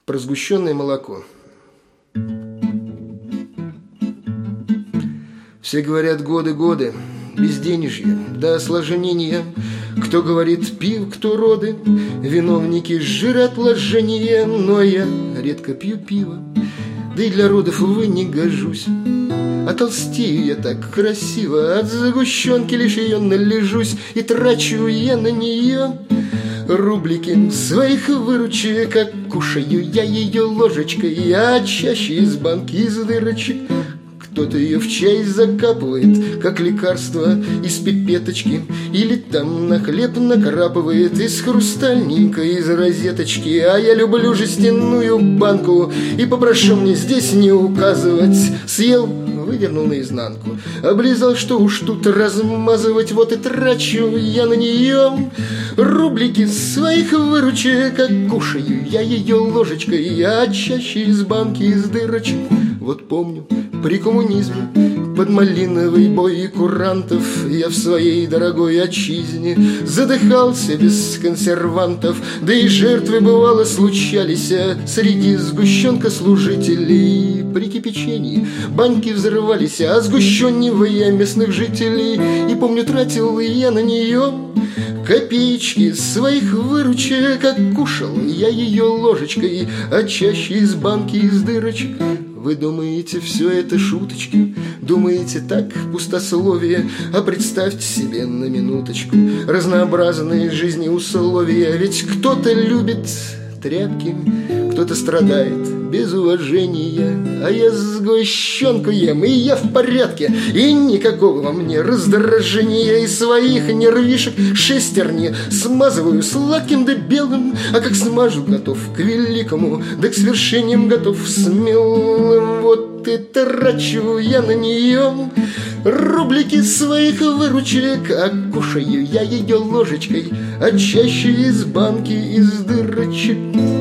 Про сгущенное молоко. Все говорят годы, безденежье, до осложнения. Кто говорит пив, кто роды, виновники жироотложения. Но я редко пью пиво, да и для родов, увы, не гожусь. А толстею я так красиво, от сгущенки лишь ее належусь. И трачу я на нее рублики своих выручек, как кушаю я ее ложечкой, а чаще из банки, из дырочек. Кто-то ее в чай закапывает, как лекарство из пипеточки, или там на хлеб накрапывает из хрустальненькой, из розеточки. А я люблю жестяную банку и попрошу мне здесь не указывать. Съел, вывернул наизнанку, облизал, что уж тут размазывать. Вот и трачу я на нее рублики своих выручек, как кушаю я ее ложечкой, а чаще из банки, из дырочек. Вот помню, при коммунизме под малиновый бой курантов я в своей дорогой отчизне задыхался без консервантов. Да и жертвы, бывало, случались среди сгущенка служителей. При кипячении баньки взрывались, а сгущенивая местных жителей. И помню, тратил я на нее копеечки своих выручек, как кушал я ее ложечкой, а чаще из банки, из дырочек. Вы думаете, все это шуточки? Думаете, так пустословие? А представьте себе на минуточку разнообразные жизни условия. Ведь кто-то любит тряпки, кто-то страдает без уважения. А я сгущенку ем, и я в порядке, и никакого во мне раздражения. И своих нервишек шестерни смазываю сладким да белым. А как смажу, готов к великому, да к свершениям готов смелым. Вот и трачу я на нее рублики своих выручек, а кушаю я ее ложечкой, а чаще из банки, из дырочек.